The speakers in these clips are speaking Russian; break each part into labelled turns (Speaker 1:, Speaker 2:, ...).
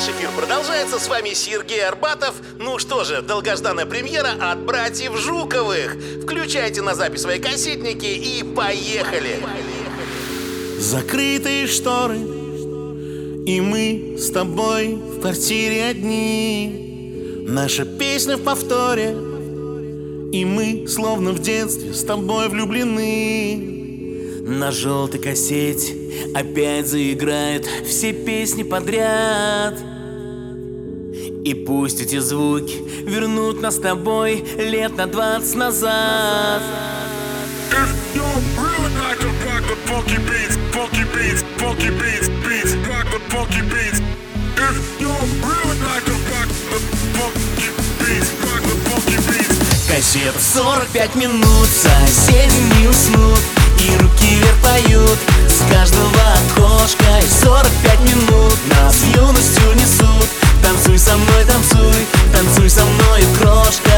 Speaker 1: Наш эфир продолжается, с вами Сергей Арбатов. Ну что же, долгожданная премьера от братьев Жуковых. Включайте на запись свои кассетники и поехали.
Speaker 2: Закрытые шторы, и мы с тобой в квартире одни. Наша песня в повторе, и мы словно в детстве с тобой влюблены.
Speaker 3: На желтой кассете опять заиграют все песни подряд. И пусть эти звуки вернут нас с тобой лет на 20 назад.
Speaker 2: Кассета
Speaker 3: 45 минут, соседи не уснут, и руки вверх поют с каждого окошка. И 45 минут нас юностью несут. Танцуй со мной, танцуй, танцуй со мной, крошка.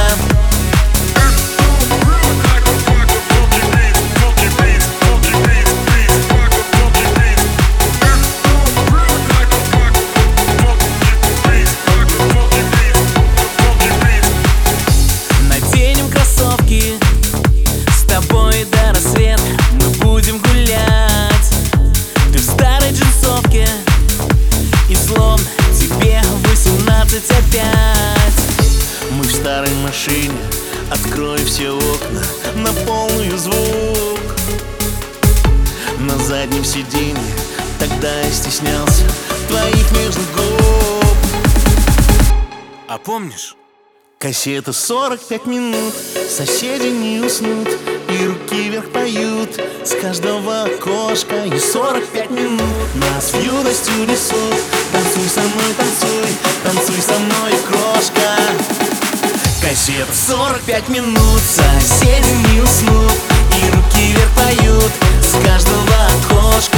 Speaker 3: Наденем кроссовки, с тобой до рассвета мы будем гулять. Ты в старой джинсовке, и словно тебе 18 опять.
Speaker 2: Мы в старой машине, открой все окна на полную звук. На заднем сиденье тогда я стеснялся твоих нежных губ.
Speaker 3: А помнишь?
Speaker 2: Кассета 45 минут, соседи не уснут, и руки вверх поют с каждого окошка. И 45 минут нас юностью несут. Танцуй со мной, танцуй, танцуй со мной, крошка.
Speaker 3: Кассета 45 минут, соседи не уснут, и руки вверх поют с каждого окошка.